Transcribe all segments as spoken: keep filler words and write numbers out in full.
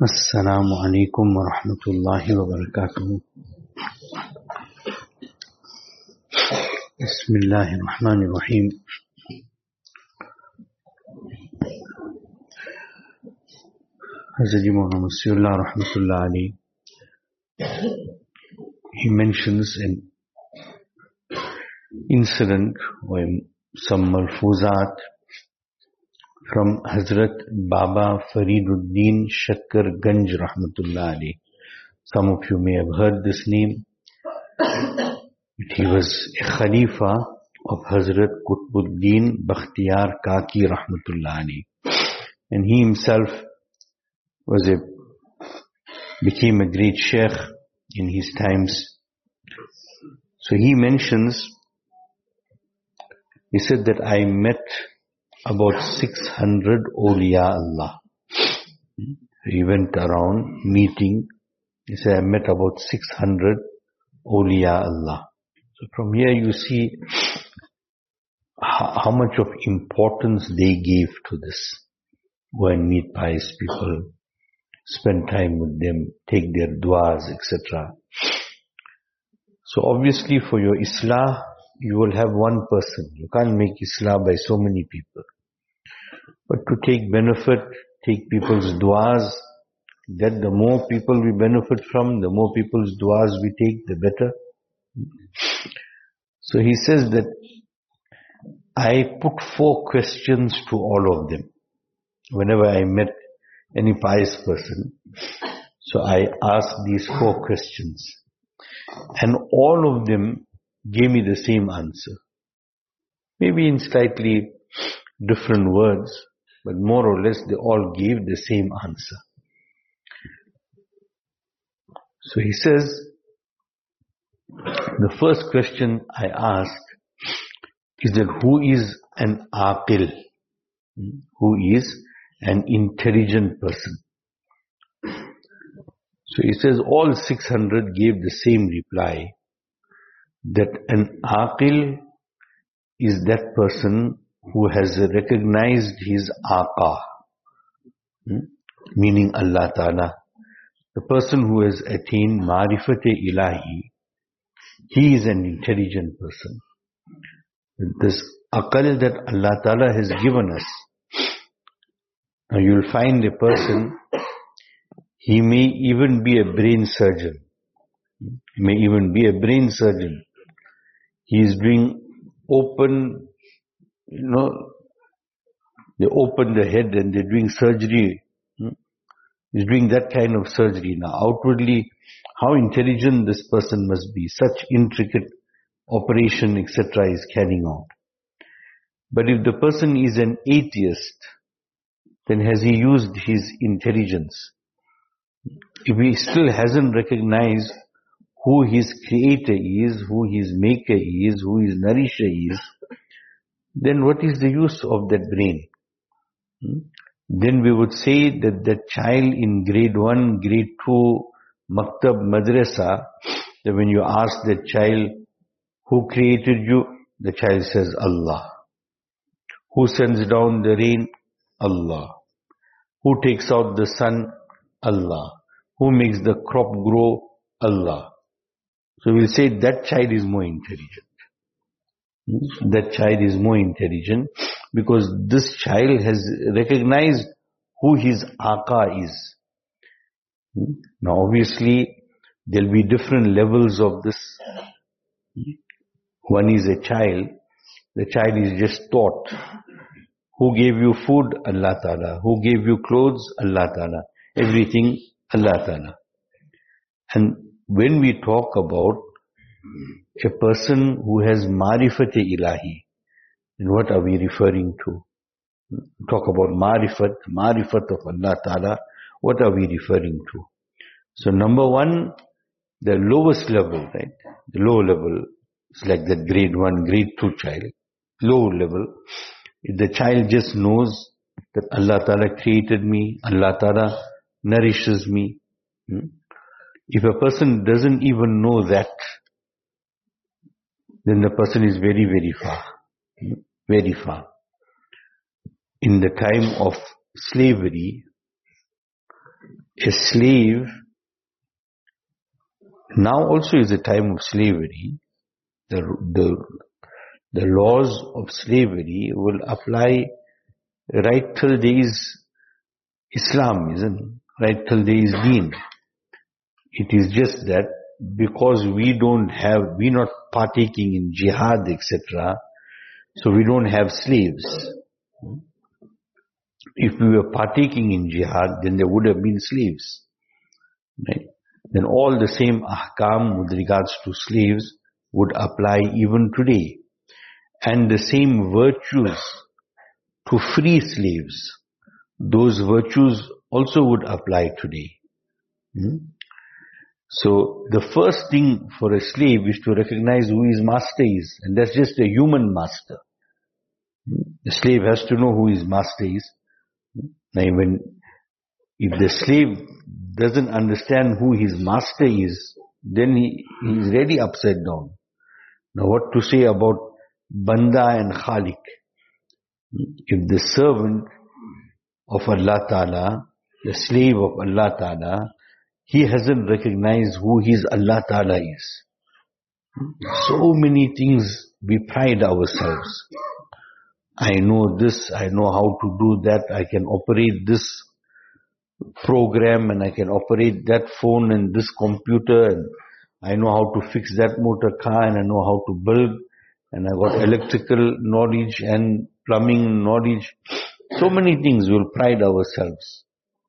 Assalamu alaikum wa rahmatullahi wa barakatuh. Bismillahir Rahmanir Rahim. Hazrat Imam Masihullah Rahmatullah Ali, he mentions an incident or some malfuzat from Hazrat Baba Fariduddin Shakkar Ganj Rahmatullah Ali. Some of you may have heard this name. He was a Khalifa of Hazrat Qutbuddin Bakhtiyar Kaki Rahmatullah Ali. And he himself was a, became a great sheikh in his times. So he mentions, he said that I met about six hundred awliya Allah. He went around meeting. He said, I met about six hundred awliya Allah. So from here you see how, how much of importance they gave to this. Go and meet pious people, spend time with them, take their du'as, et cetera. So obviously for your islah, you will have one person. You can't make islah by so many people. But to take benefit, take people's du'as, that the more people we benefit from, the more people's du'as we take, the better. So he says that I put four questions to all of them. Whenever I met any pious person, so I asked these four questions. And all of them gave me the same answer. Maybe in slightly different words, but more or less they all gave the same answer. So he says, the first question I asked is that who is an aqil? Who is an intelligent person? So he says all six hundred gave the same reply, that an aqil is that person who has recognized his Aqa, meaning Allah Ta'ala. The person who has attained Marifat-e-Ilahi, he is an intelligent person. This aqal that Allah Ta'ala has given us, now you'll find a person, he may even be a brain surgeon. He may even be a brain surgeon. He is doing open, you know, they open the head and they're doing surgery. He's doing that kind of surgery. Now outwardly, how intelligent this person must be. Such intricate operation, et cetera is carrying out. But if the person is an atheist, then has he used his intelligence? If he still hasn't recognized who his creator is, who his maker is, who his nourisher is, then what is the use of that brain? Hmm? Then we would say that the child in grade one, grade two, maktab, madrasa, that when you ask the child, who created you? The child says, Allah. Who sends down the rain? Allah. Who takes out the sun? Allah. Who makes the crop grow? Allah. So we'll say that child is more intelligent. That child is more intelligent because this child has recognized who his Aqa is. Now obviously there'll be different levels of this. One is a child. The child is just taught. Who gave you food? Allah Ta'ala. Who gave you clothes? Allah Ta'ala. Everything, Allah Ta'ala. And when we talk about a person who has Marifat-e-Ilahi, then what are we referring to? Talk about Marifat, Marifat of Allah Ta'ala, what are we referring to? So number one, the lowest level, right? The low level, it's like that grade one, grade two child. Low level, if the child just knows that Allah Ta'ala created me, Allah Ta'ala nourishes me. Hmm? If a person doesn't even know that, then the person is very, very far. Hmm? Very far. In the time of slavery, a slave now also is a time of slavery. The, the, the laws of slavery will apply right till there is Islam, isn't it? Right till there is Deen. It is just that because we don't have, we're not partaking in jihad, et cetera, so we don't have slaves. If we were partaking in jihad, then there would have been slaves. Right? Then all the same ahkam with regards to slaves would apply even today. And the same virtues to free slaves, those virtues also would apply today. Hmm? So the first thing for a slave is to recognize who his master is, and that's just a human master. The slave has to know who his master is. Now when, if the slave doesn't understand who his master is, then he, he is really upside down. Now what to say about Banda and Khalik? If the servant of Allah Ta'ala, the slave of Allah Ta'ala, he hasn't recognized who his Allah Ta'ala is. So many things we pride ourselves. I know this, I know how to do that, I can operate this program and I can operate that phone and this computer, and I know how to fix that motor car, and I know how to build, and I got electrical knowledge and plumbing knowledge. So many things we'll pride ourselves.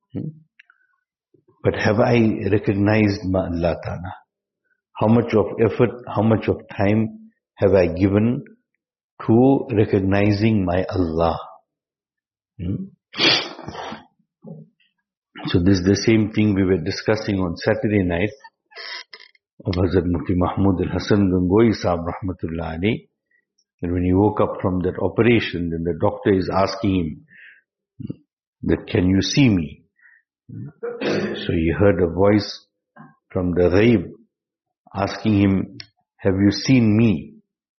But have I recognized my Allah Ta'ala? How much of effort, how much of time have I given to recognizing my Allah? Hmm? So this is the same thing we were discussing on Saturday night of Hazrat Mufti Mahmud al-Hasan Gangohi Sahib Rahmatullah Alayhi. And when he woke up from that operation, then the doctor is asking him that, can you see me? So he heard a voice from the ghaib asking him, have you seen me?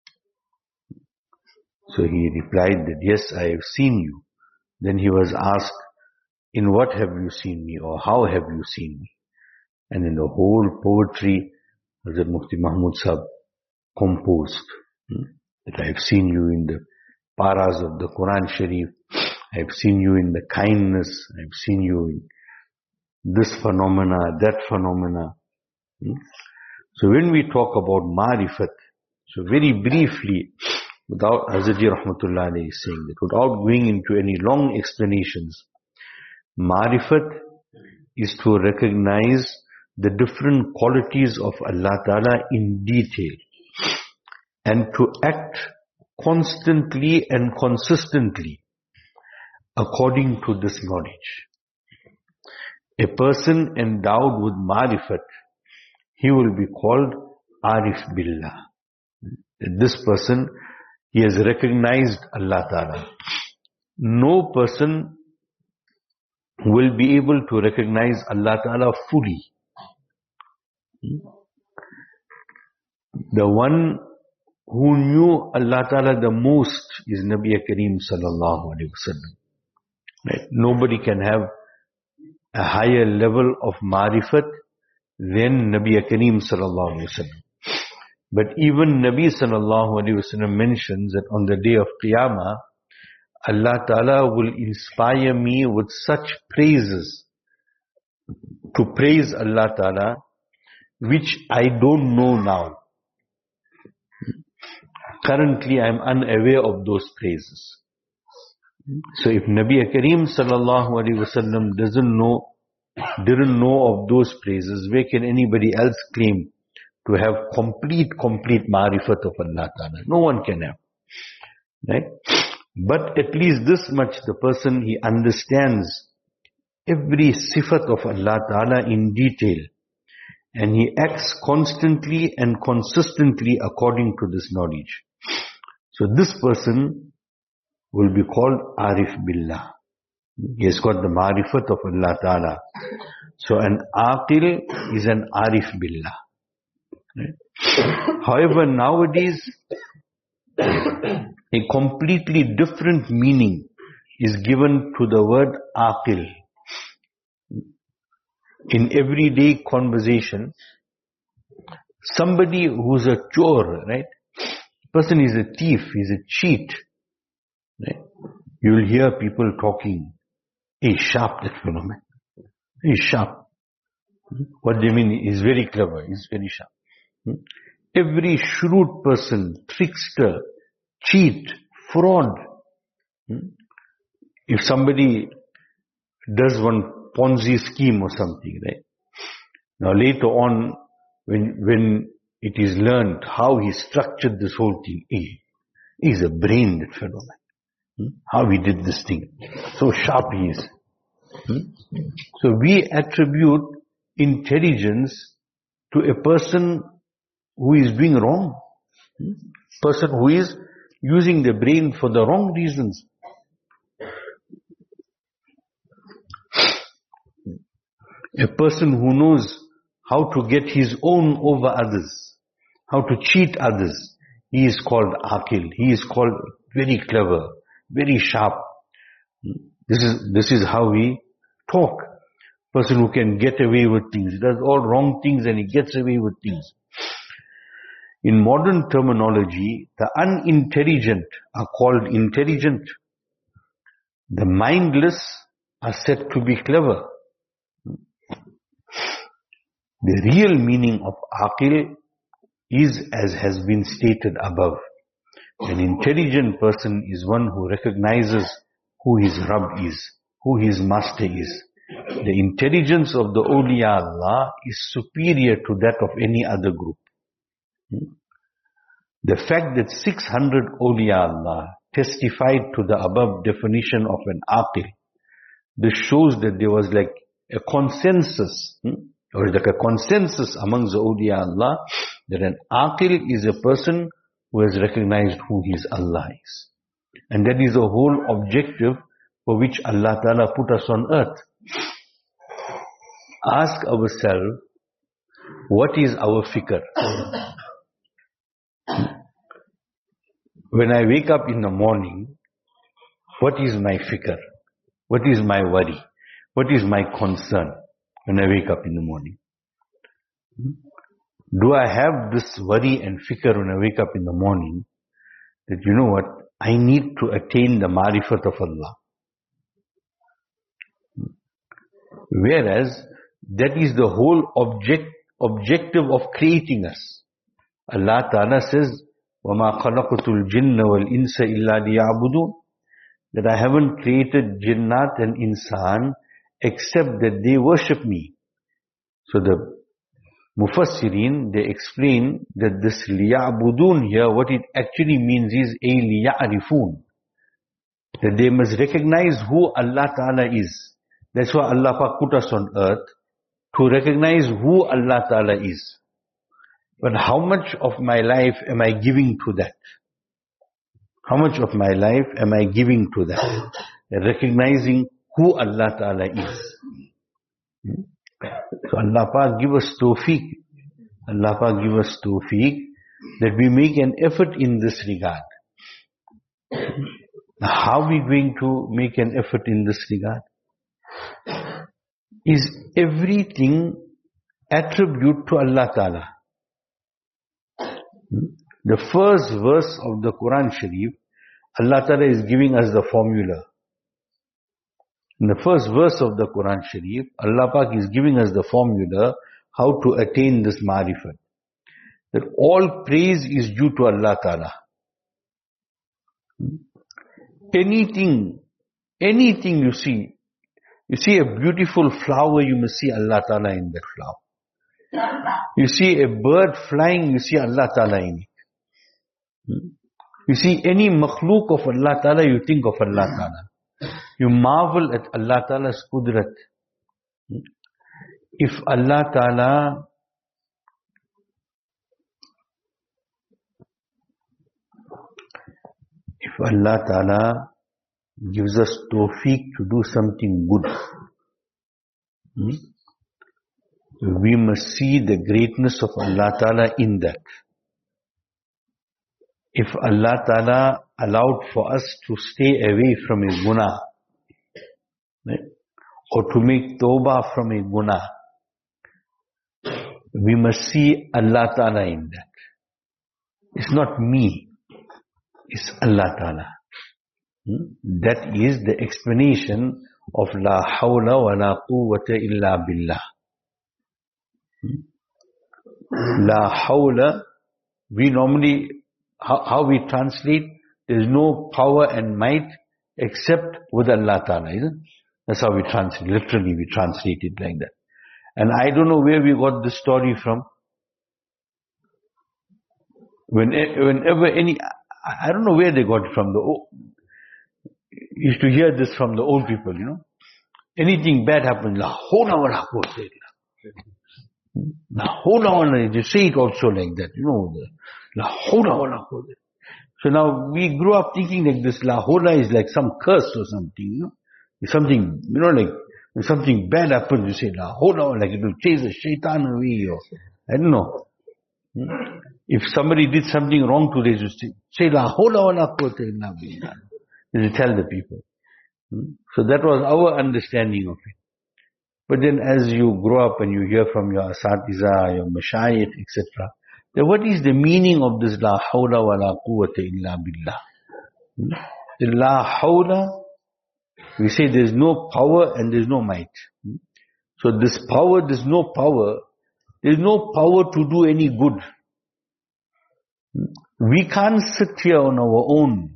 So he replied that, yes, I have seen you. Then he was asked, in what have you seen me, or how have you seen me? And in the whole poetry, Hazrat Mufti Mahmud Sahib composed, hmm, that I have seen you in the paras of the Quran Sharif, I have seen you in the kindness, I have seen you in this phenomena, that phenomena. Hmm? So when we talk about Ma'rifat, so very briefly, without Hazrat Rahmatullah Alayhi saying that, without going into any long explanations, Ma'rifat is to recognize the different qualities of Allah Ta'ala in detail and to act constantly and consistently according to this knowledge. A person endowed with Ma'rifat, he will be called Arif Billah. This person, he has recognized Allah Ta'ala. No person will be able to recognize Allah Ta'ala fully. The one who knew Allah Ta'ala the most is Nabi Kareem Sallallahu Alaihi Wasallam. Right? Nobody can have a higher level of Ma'rifat than Nabi Kareem Sallallahu Alaihi Wasallam. But even Nabi Sallallahu Alaihi Wasallam mentions that on the day of Qiyamah, Allah Ta'ala will inspire me with such praises to praise Allah Ta'ala, which I don't know now. Currently I am unaware of those praises. So if Nabi Kareem Sallallahu Alaihi Wasallam doesn't know, didn't know of those praises, where can anybody else claim to have complete, complete Ma'rifat of Allah Ta'ala? No one can have. Right? But at least this much, the person, he understands every sifat of Allah Ta'ala in detail, and he acts constantly and consistently according to this knowledge. So this person will be called Arif Billah. He has got the Ma'rifat of Allah Ta'ala. So an Aqil is an Arif Billah. Right? However, nowadays, a completely different meaning is given to the word Aqil. in everyday conversation, somebody who's a chore, right? Person is a thief, is a cheat. Right? You will hear people talking, he's sharp, that fellow, man. He's sharp. What they mean is very clever, he's very sharp. Every shrewd person, trickster, cheat, fraud. If somebody does one Ponzi scheme or something, right? Now later on, when when it is learned how he structured this whole thing, he is a brain, that fellow, man. How he did this thing. So sharp he is. So we attribute intelligence to a person who is doing wrong. Person who is using the brain for the wrong reasons. A person who knows how to get his own over others, how to cheat others, he is called Aqil. He is called very clever, very sharp. This is, this is how we talk. Person who can get away with things. He does all wrong things and he gets away with things. In modern terminology, the unintelligent are called intelligent. The mindless are said to be clever. The real meaning of Aqil is as has been stated above. An intelligent person is one who recognizes who his Rabb is, who his master is. The intelligence of the awliya Allah is superior to that of any other group. The fact that six hundred awliya Allah testified to the above definition of an Aqil, this shows that there was like a consensus, or like a consensus amongst the awliya Allah, that an Aqil is a person who has recognized who his Allah is. And that is the whole objective for which Allah Ta'ala put us on earth. Ask ourselves, what is our fikr? When I wake up in the morning, what is my fikr? What is my worry? What is my concern when I wake up in the morning? Do I have this worry and fikr when I wake up in the morning that, you know what, I need to attain the marifat of Allah? Whereas, that is the whole object, objective of creating us. Allah Ta'ala says, وَمَا خَلَقْتُ الْجِنَّ وَالْإِنسَ إِلَّا لِيَعْبُدُونَ, that I haven't created jinnat and insan except that they worship me. So the Mufassirin, they explain that this liya'budun here, what it actually means is a liya'rifun, that they must recognize who Allah Ta'ala is. That's why Allah Pak put us on earth, to recognize who Allah Ta'ala is. But how much of my life am I giving to that? How much of my life am I giving to that? Recognizing who Allah Ta'ala is. So Allah Pak give us tawfiq. Allah Pak give us tawfiq that we make an effort in this regard. How are we going to make an effort in this regard? Is everything attribute to Allah Ta'ala. The first verse of the Quran Sharif, Allah Ta'ala is giving us the formula. In the first verse of the Quran Sharif, Allah Pak is giving us the formula how to attain this marifat. That all praise is due to Allah Ta'ala. Anything, anything you see, you see a beautiful flower, you must see Allah Ta'ala in that flower. You see a bird flying, you see Allah Ta'ala in it. You see any makhluk of Allah Ta'ala, you think of Allah Ta'ala. You marvel at Allah Ta'ala's qudrat. If Allah Ta'ala if Allah Ta'ala gives us tawfiq to do something good, hmm? we must see the greatness of Allah Ta'ala in that. If Allah Ta'ala allowed for us to stay away from a guna, right? Or to make tawbah from a guna, we must see Allah Ta'ala in that. It's not me. It's Allah Ta'ala. Hmm? That is the explanation of La hawla wa la quwwata illa billah. Hmm? La hawla, we normally, how, how we translate, there's no power and might except with Allah Ta'ala, isn't it? That's how we translate, literally we translate it like that. And I don't know where we got this story from. When, whenever any, I don't know where they got it from. The used to hear this from the old people, you know. Anything bad happens, La hawla wa la quwwata illa. La hawla wa la, they say it also like that, you know. La hawla wa la quwwata. So now we grew up thinking like this, La hawla is like some curse or something, you know. It's something, you know, like when something bad happens, you say La hawla, like it will chase the shaitan away, or I don't know. If somebody did something wrong today, you say, say La hawla wa la quwwata illa billah. You tell the people. So that was our understanding of it. But then as you grow up and you hear from your asatiza, your mashayikh, et cetera, then what is the meaning of this La hawla wa la quwwata illa billah? The La hawla, we say there's no power and there's no might. So this power, there's no power. There's no power to do any good. We can't sit here on our own.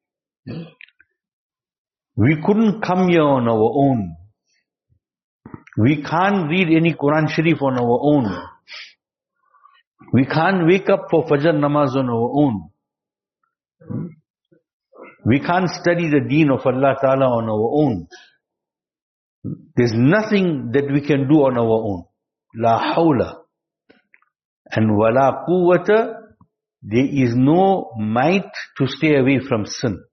We couldn't come here on our own. We can't read any Quran Sharif on our own. We can't wake up for Fajr Namaz on our own. We can't study the deen of Allah Ta'ala on our own. There's nothing that we can do on our own. La hawla. And wala quwwata, there is no might to stay away from sin.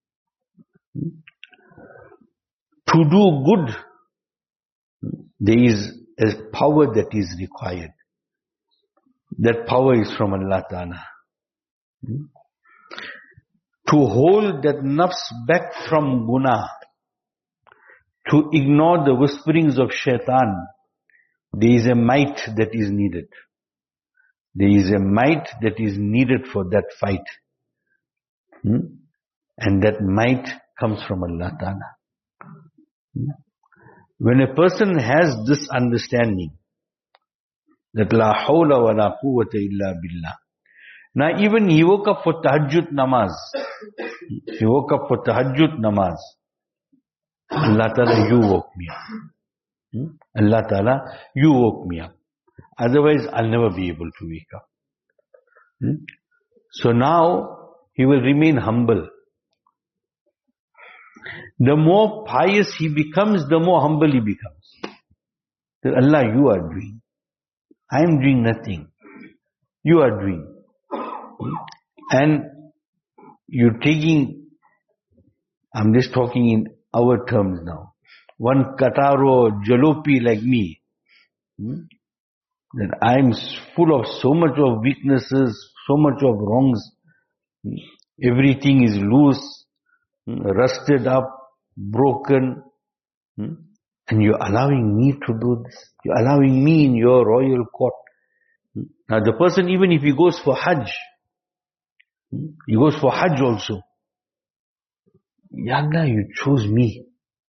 To do good, there is a power that is required. That power is from Allah Ta'ala. To hold that nafs back from guna, to ignore the whisperings of shaitan, there is a might that is needed. There is a might that is needed for that fight. Hmm? And that might comes from Allah Ta'ala. Hmm? When a person has this understanding, that La hawla wa la quwwata illa billah. Now even he woke up for tahajjud namaz. He woke up for tahajjud namaz. Allah Ta'ala, you woke me up. Hmm? Allah Ta'ala, you woke me up. Otherwise, I'll never be able to wake up. Hmm? So now, he will remain humble. The more pious he becomes, the more humble he becomes. That Allah, you are doing. I am doing nothing. You are doing. And you're taking, I'm just talking in our terms now. One kataro jalopi like me. Hmm? That I'm full of so much of weaknesses, so much of wrongs. Everything is loose, rusted up, broken. And you're allowing me to do this. You're allowing me in your royal court. Now the person, even if he goes for Hajj, he goes for Hajj also. Ya Allah, you chose me.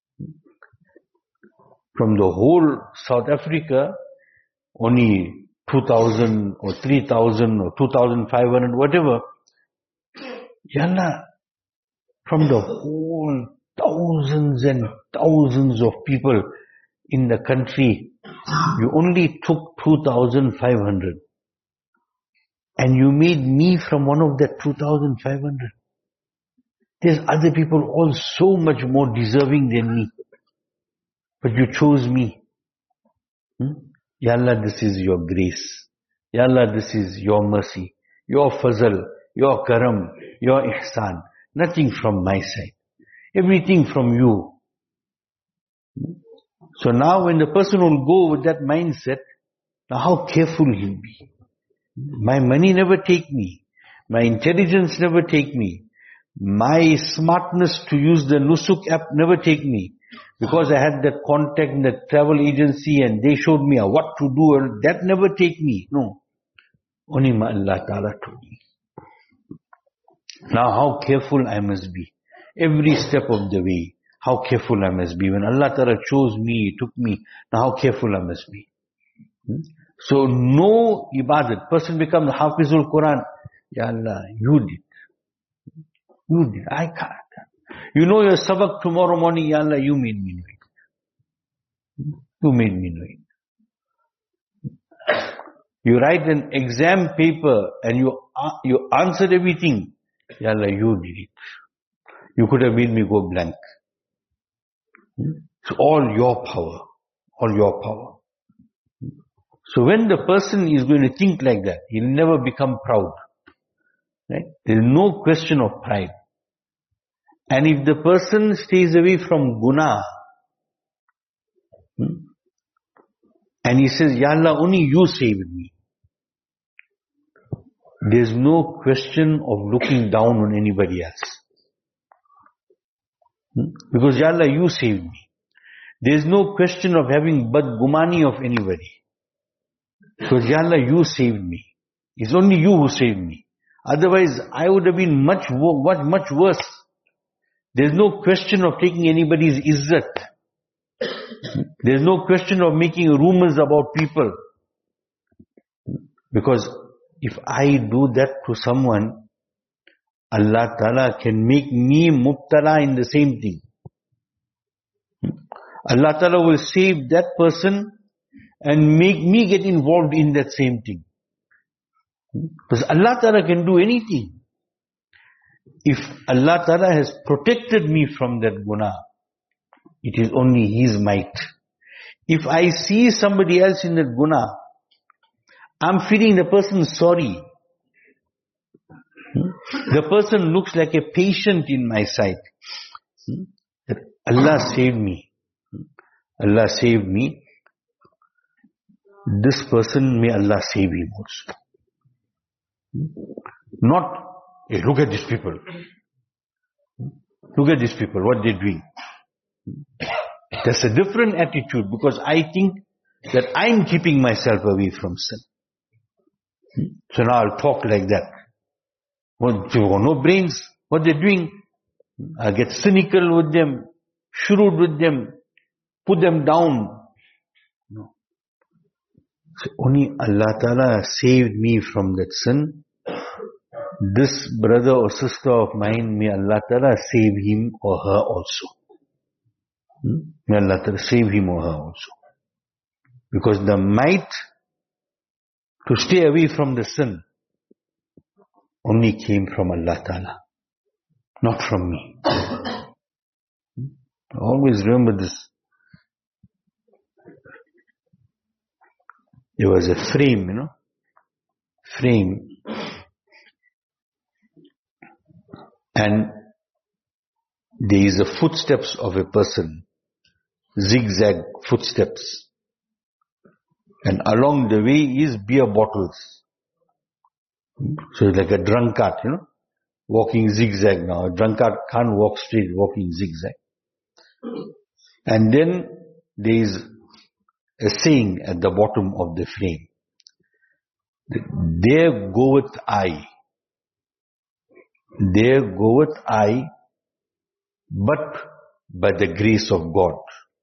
From the whole South Africa, only two thousand or three thousand or two thousand five hundred, whatever. Ya Allah, from the whole thousands and thousands of people in the country, you only took two thousand five hundred. And you made me from one of that two thousand five hundred. There's other people all so much more deserving than me. But you chose me. Hmm? Ya Allah, this is your grace. Ya Allah, this is your mercy, your fazl, your karam, your ihsan. Nothing from my side. Everything from you. So now when the person will go with that mindset, now how careful he'll be. My money never take me. My intelligence never take me. My smartness to use the Nusuk app never take me. Because I had that contact in the travel agency and they showed me what to do, and that never take me. No. Only Allah Ta'ala told me. Now how careful I must be. Every step of the way, how careful I must be. When Allah Ta'ala chose me, took me, now how careful I must be. Hmm? So no ibadat. Person becomes Hafizul Quran. Ya Allah, you did. You did. I can't. You know your sabak tomorrow morning, Ya Allah, you made me know it. You made me know it. You write an exam paper and you uh, you answered everything. Ya Allah, you did it. You could have made me go blank. It's all your power. All your power. So when the person is going to think like that, he'll never become proud. Right? There is no question of pride. And if the person stays away from guna, hmm, and he says, Ya Allah, only you saved me. There's no question of looking down on anybody else. Hmm? Because Ya Allah, you saved me. There's no question of having badgumani of anybody. Because Ya Allah, you saved me. It's only you who saved me. Otherwise, I would have been much, much, much worse. There's no question of taking anybody's izzat. There's no question of making rumors about people. Because if I do that to someone, Allah Ta'ala can make me mubtala in the same thing. Allah Ta'ala will save that person and make me get involved in that same thing. Because Allah Ta'ala can do anything. If Allah Ta'ala has protected me from that guna, it is only His might. If I see somebody else in that guna, I'm feeling the person sorry. The person looks like a patient in my sight. That Allah saved me. Allah saved me. This person, may Allah save him also. Not, hey, look at these people. Look at these people, what they're doing. That's a different attitude, because I think that I'm keeping myself away from sin. So now I'll talk like that. Well, they've got no brains. What they're doing, I'll get cynical with them, shrewd with them, put them down. No. So only Allah Ta'ala saved me from that sin. This brother or sister of mine, may Allah Ta'ala save him or her also. Hmm? May Allah Ta'ala save him or her also. Because the might to stay away from the sin only came from Allah Ta'ala, not from me. Always remember this. There was a frame, you know, frame, and there is a footsteps of a person, zigzag footsteps, and along the way is beer bottles. So it's like a drunkard, you know, walking zigzag now. A drunkard can't walk straight, walking zigzag. And then there is a saying at the bottom of the frame. There goeth I. There goeth I, but by the grace of God.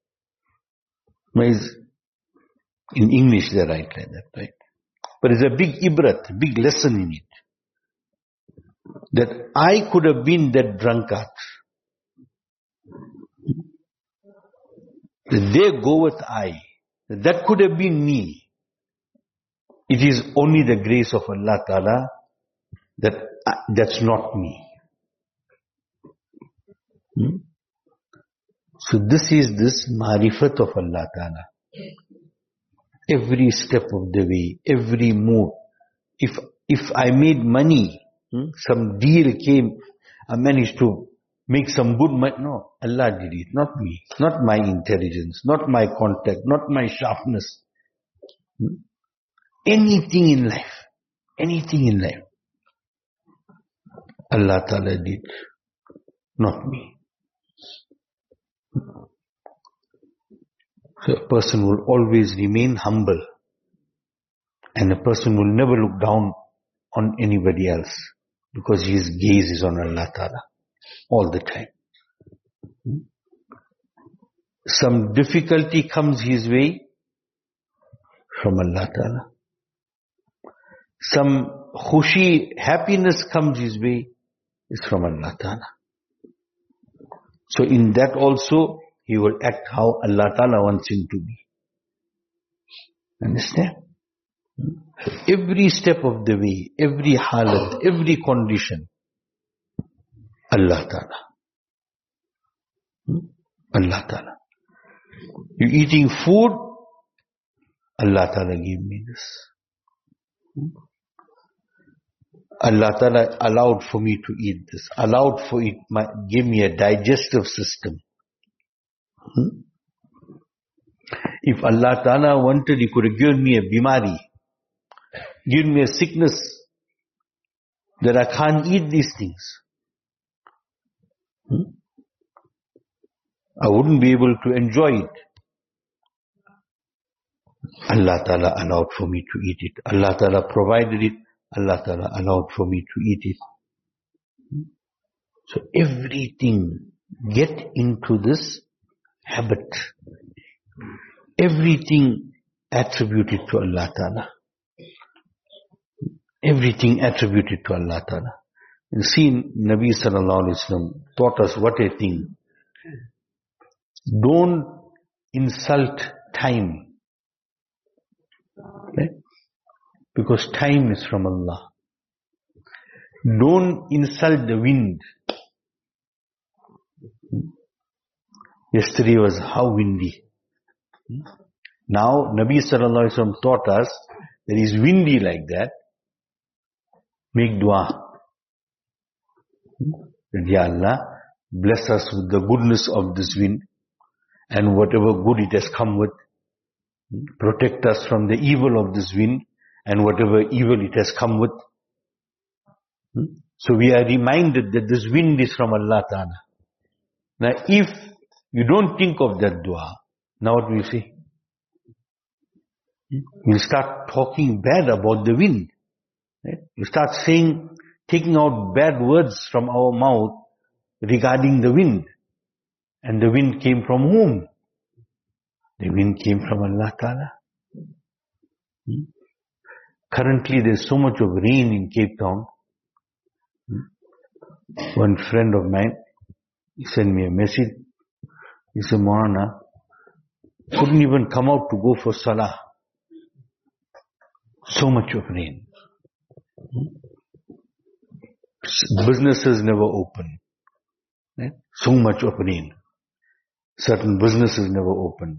In English they write like that, right? But there's a big ibrat, a big lesson in it. That I could have been that drunkard. There goeth I. That could have been me. It is only the grace of Allah Ta'ala that uh, that's not me. Hmm? So this is this marifat of Allah Ta'ala. Every step of the way, every move. If if I made money, hmm, some deal came, I managed to make some good money. No, Allah did it, not me. Not my intelligence, not my contact, not my sharpness. Hmm? Anything in life, anything in life, Allah Ta'ala did. not me. So a person will always remain humble, and a person will never look down on anybody else, because his gaze is on Allah Ta'ala all the time. Some difficulty comes his way from Allah Ta'ala. Some khushi, happiness comes his way is from Allah Ta'ala. So in that also, he will act how Allah Ta'ala wants him to be. Understand? Every step of the way, every halat, every condition, Allah Ta'ala. Allah Ta'ala. You're eating food, Allah Ta'ala gave me this. Allah Ta'ala allowed for me to eat this, allowed for it, my, give me a digestive system. Hmm? If Allah Ta'ala wanted, He could have given me a bimari, given me a sickness, that I can't eat these things. Hmm? I wouldn't be able to enjoy it. Allah Ta'ala allowed for me to eat it. Allah Ta'ala provided it. Allah Ta'ala allowed for me to eat it. So everything, get into this habit. Everything attributed to Allah Ta'ala. Everything attributed to Allah Ta'ala. You see, Nabi Sallallahu Alaihi Wasallam taught us what a thing. Don't insult time. Okay? Because time is from Allah. Don't insult the wind. Yesterday was how windy. Now, Nabi Sallallahu Alaihi Wasallam taught us that it's windy like that. Make dua. That, Ya Allah, bless us with the goodness of this wind and whatever good it has come with. Protect us from the evil of this wind and whatever evil it has come with. So we are reminded that this wind is from Allah Ta'ala. Now if you don't think of that dua, now what will you say? You'll start talking bad about the wind. Right? You start saying, taking out bad words from our mouth regarding the wind. And the wind came from whom? The wind came from Allah Ta'ala. Hmm? Currently there's so much of rain in Cape Town. Hmm? One friend of mine, he sent me a message. He said, Maulana, couldn't even come out to go for Salah. So much of rain. Hmm? Businesses never open. Right? So much of rain. Certain businesses never opened.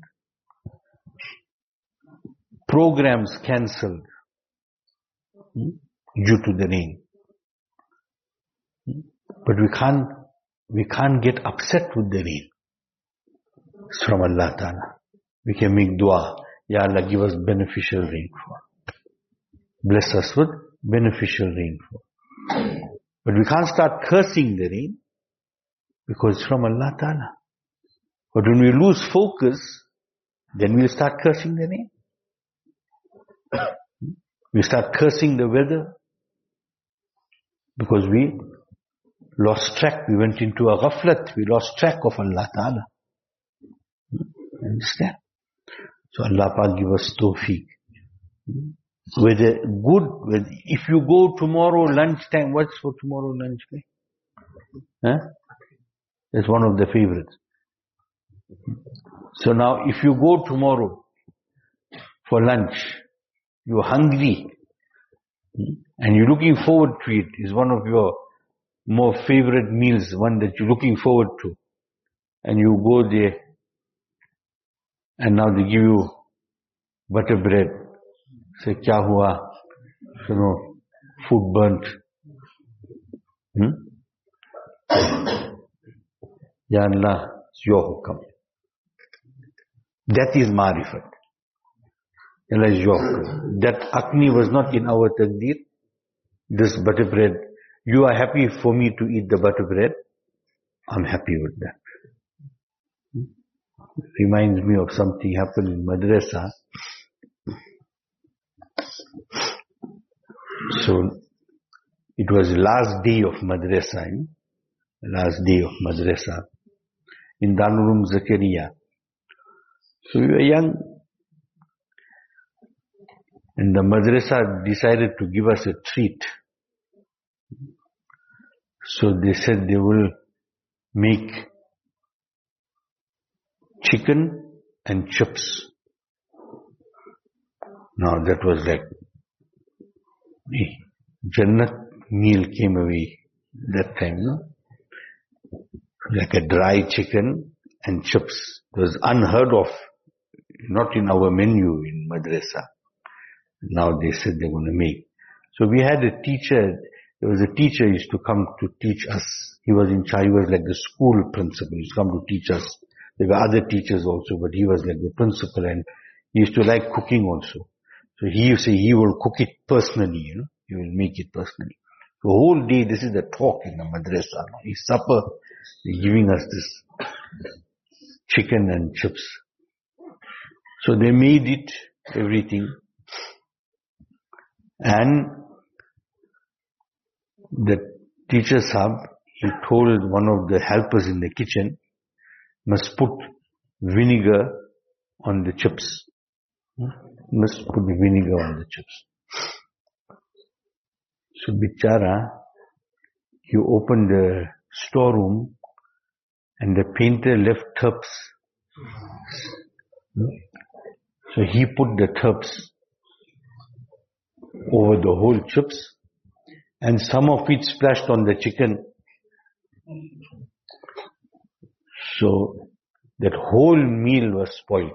Programs cancelled hmm, due to the rain. Hmm? But we can't, we can't get upset with the rain. It's from Allah Ta'ala. We can make dua. Ya Allah, give us beneficial rainfall. Bless us with beneficial rainfall. But we can't start cursing the rain because it's from Allah Ta'ala. But when we lose focus, then we'll start cursing the rain. We start cursing the weather because we lost track. We went into a ghaflat. We lost track of Allah Ta'ala. Understand? So Allah Ta'ala give us tawfiq. Whether good, whether, if you go tomorrow lunchtime, what's for tomorrow lunchtime? Huh? It's one of the favorites. So now if you go tomorrow for lunch, you're hungry and you're looking forward to it, is one of your more favorite meals, one that you're looking forward to, and you go there and now they give you butter bread. Say, kya hua? You know, food burnt. Hmm? Ya Allah, it's your hukam. That is marifat. Allah is your hukam. That akni was not in our taqdeer. This butter bread, you are happy for me to eat the butter bread. I'm happy with that. It reminds me of something happened in madrasa. So, it was last day of madrasa, eh? last day of madrasa in Darul Zakaria. So we were young, and the madrasa decided to give us a treat. So they said they will make chicken and chips. Now that was like Jannat meal came away that time, no? Like a dry chicken and chips. It was unheard of, not in our menu in madrasa. Now they said they're going to make. So we had a teacher, there was a teacher who used to come to teach us. He was in charge, he was like the school principal, he used to come to teach us. There were other teachers also, but he was like the principal, and he used to like cooking also. So he used to say he will cook it personally, you know, he will make it personally. The whole day, this is the talk in the madrasa. His supper, they're giving us this chicken and chips. So they made it, everything. And the teacher sahab, he told one of the helpers in the kitchen, must put vinegar on the chips. Must put the vinegar on the chips. So bichara, he opened the storeroom and the painter left tubs. So he put the tubs over the whole chips, and some of it splashed on the chicken. So that whole meal was spoiled.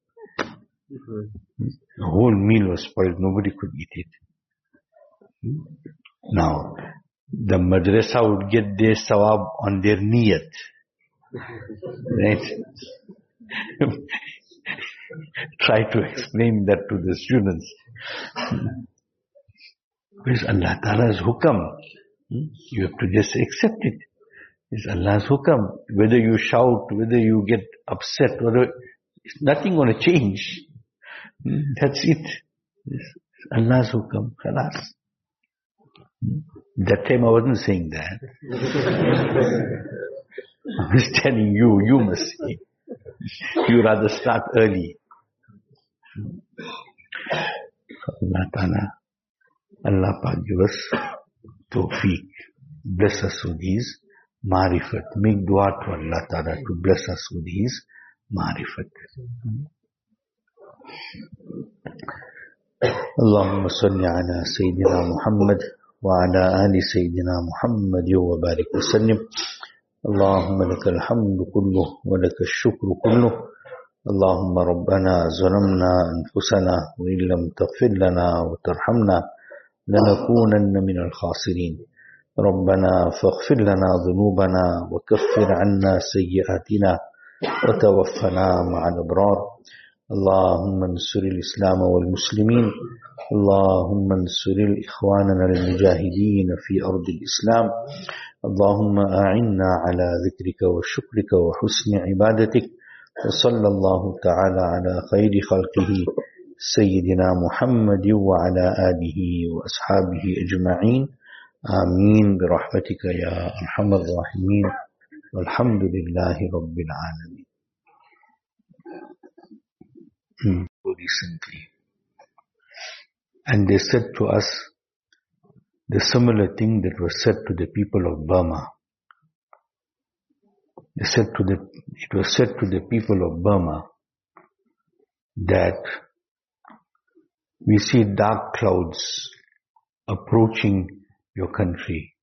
The whole meal was spoiled. Nobody could eat it. Now, the madrasa would get their sawab on their niyat. Right? Try to explain that to the students. It's Allah Ta'ala's hukam. You have to just accept it. It's Allah's hukam. Whether you shout, whether you get upset, whether it's nothing going to change. That's it. It's Allah's hukam. Khalas. That time I wasn't saying that. I was telling you, you must say. You rather start early. Allah Ta'ala, Allah Pak give us tawfiq. Bless us with His marifat. Make dua to Allah Ta'ala to bless us with His marifat. Allahumma salli ala Sayyidina Muhammad wa ala ali Sayyidina Muhammad wa barik wa sallim. Allahumma lakal hamdu kulluh wa lakal shukru kulluh. اللهم ربنا ظلمنا أنفسنا وإن لم تغفر لنا وترحمنا لنكونن من الخاسرين ربنا فاغفر لنا ذنوبنا وكفر عنا سيئاتنا وتوفنا مع الأبرار اللهم انصر الإسلام والمسلمين اللهم انصر إخواننا المجاهدين في أرض الإسلام اللهم أعنا على ذكرك وشكرك وحسن عبادتك وصلى الله تعالى على خير خلقه سيدنا محمد وعلى آله وأصحابه أجمعين آمين برحمتك يا أرحم الراحمين والحمد لله رب العالمين. Recently, and they said to us the similar thing that was said to the people of Burma. They said to the, it was said to the people of Burma that we see dark clouds approaching your country,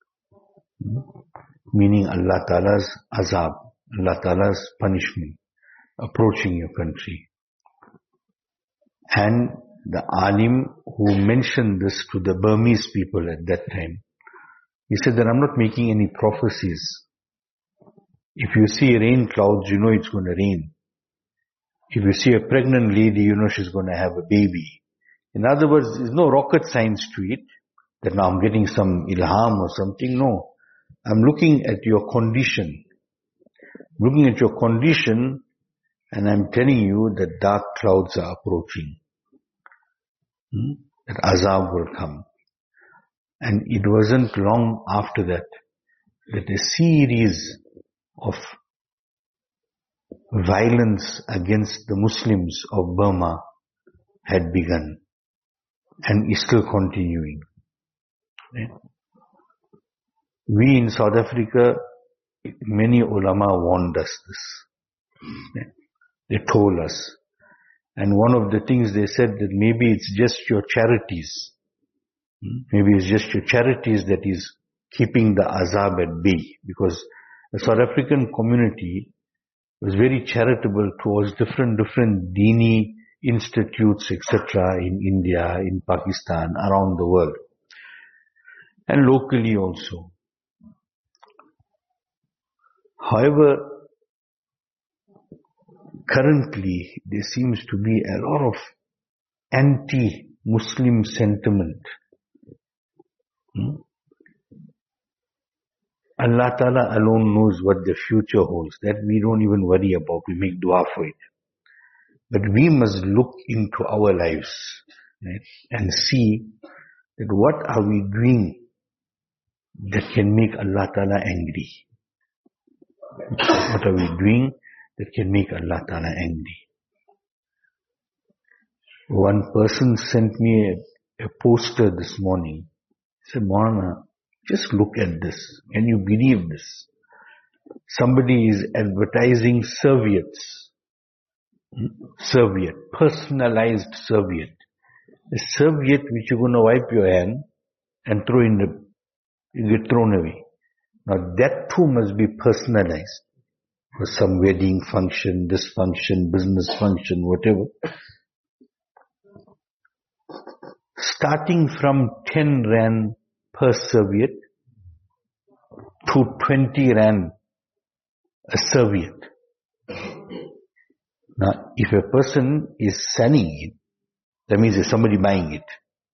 meaning Allah Ta'ala's azab, Allah Ta'ala's punishment approaching your country. And the alim who mentioned this to the Burmese people at that time, he said that I'm not making any prophecies. If you see rain clouds, you know it's going to rain. If you see a pregnant lady, you know she's going to have a baby. In other words, there's no rocket science to it, that now I'm getting some ilham or something. No. I'm looking at your condition. Looking at your condition, and I'm telling you that dark clouds are approaching. Hmm? That azab will come. And it wasn't long after that that a series of violence against the Muslims of Burma had begun and is still continuing. We in South Africa, many ulama warned us this. They told us. And one of the things they said that maybe it's just your charities. Maybe it's just your charities that is keeping the azab at bay. Because the South African community was very charitable towards different, different Dini institutes, et cetera in India, in Pakistan, around the world. And locally also. However, currently there seems to be a lot of anti-Muslim sentiment. Hmm? Allah Ta'ala alone knows what the future holds. That we don't even worry about. We make dua for it. But we must look into our lives, right, and see that what are we doing that can make Allah Ta'ala angry. What are we doing that can make Allah Ta'ala angry? One person sent me a, a poster this morning. He said, Maulana, just look at this. Can you believe this? Somebody is advertising serviettes. Serviette. Personalized serviette. A serviette which you're going to wipe your hand and throw in the, you get thrown away. Now that too must be personalized. For some wedding function, this function, business function, whatever. Starting from ten rand per serviette to twenty rand a serviette. Now, if a person is selling it, that means there's somebody buying it.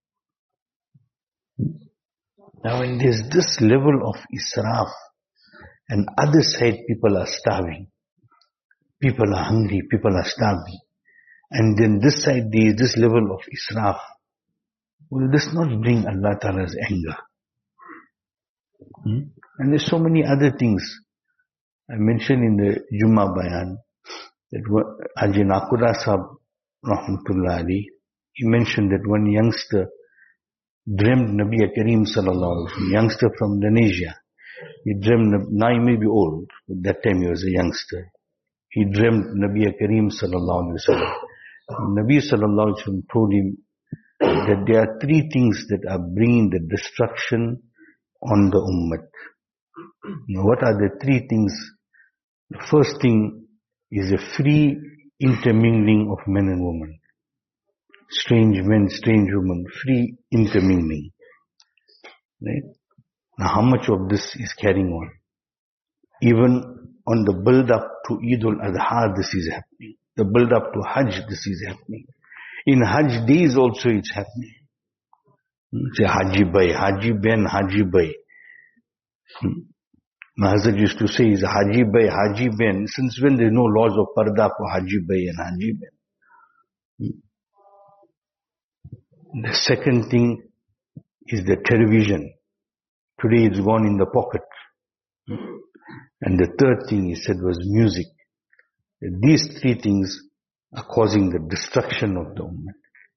Now, when there's this level of israf, and other side people are starving, people are hungry, people are starving, and then this side there is this level of israf, will this not bring Allah Ta'ala's anger? Hmm? And there's so many other things. I mentioned in the Jummah Bayan that Haji Nakuda Sahab, Rahmatullah Ali, he mentioned that one youngster dreamed Nabi Kareem Sallallahu Alaihi Wasallam, youngster from Indonesia. He dreamt, now he may be old, but that time he was a youngster. He dreamt Nabi Kareem Sallallahu Alaihi Wasallam. Nabi Sallallahu Alaihi Wasallam told him that there are three things that are bringing the destruction on the ummah. Now, what are the three things? The first thing is a free intermingling of men and women. Strange men, strange women, free intermingling. Right? Now, how much of this is carrying on? Even on the build-up to Eid al-Adha, this is happening. The build-up to Hajj, this is happening. In Hajj days also it's happening. Say Haji Bhai, Haji Ben, Haji Bhai. Hmm. My husband used to say, is Haji Bhai, Haji Ben. Since when there is no laws of Parda for Haji Bhai and Haji Ben? Hmm. The second thing is the television. Today it's gone in the pocket. Hmm. And the third thing he said was music. These three things are causing the destruction of the ummah.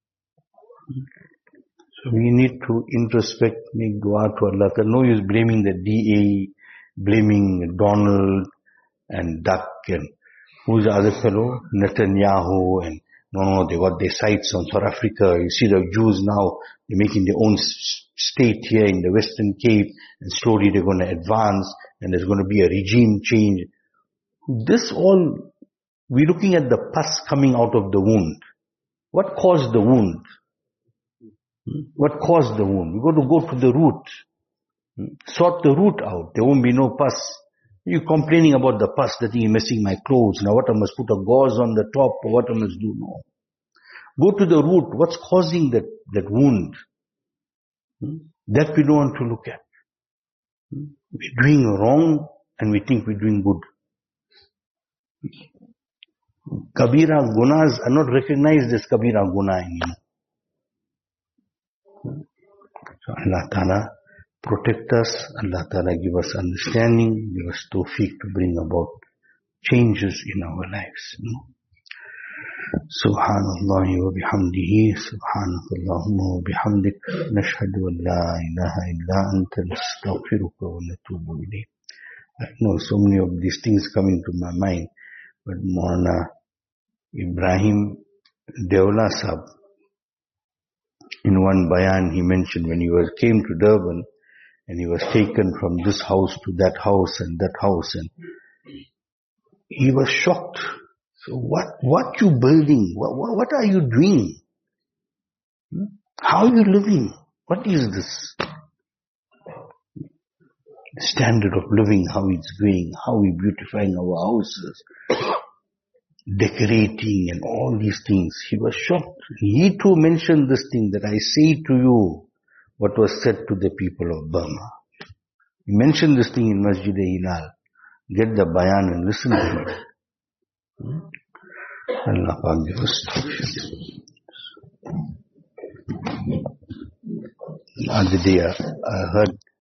So we need to introspect, make dua to Allah. No use blaming the D A, blaming Donald and Duck and who's the other fellow? Netanyahu and no, no, they got their sights on South Africa. You see the Jews now, they're making their own state here in the Western Cape and slowly they're going to advance and there's going to be a regime change. This all, we're looking at the pus coming out of the wound. What caused the wound? What caused the wound? We've got to go to the root. Sort the root out. There won't be no pus. You're complaining about the pus, that you're messing my clothes. Now what, I must put a gauze on the top or what I must do? No. Go to the root. What's causing that, that wound? That we don't want to look at. We're doing wrong and we think we're doing good. Kabira gunas are not recognized as Kabira guna anymore. So Allah Ta'ala protect us, Allah Ta'ala give us understanding, give us tawfiq to bring about changes in our lives. Subhanallah wa bihamdihi, subhanakallahumma wa bihamdik, nashhadu an la ilaha illa anta nastaghfiruka wa natubu ilayk. I know so many of these things coming to my mind, but Maulana Ibrahim Deola Sahab, in one bayan he mentioned when he was came to Durban and he was taken from this house to that house and that house, and he was shocked. So what, what you building? What, what, what are you doing? How are you living? What is this standard of living? How it's going? How we beautifying our houses, decorating and all these things. He was shocked. He too mentioned this thing that I say to you what was said to the people of Burma. He mentioned this thing in Masjid-e-Hilal. Get the bayan and listen to it. Allah Pak give us tawfiq. The other day I heard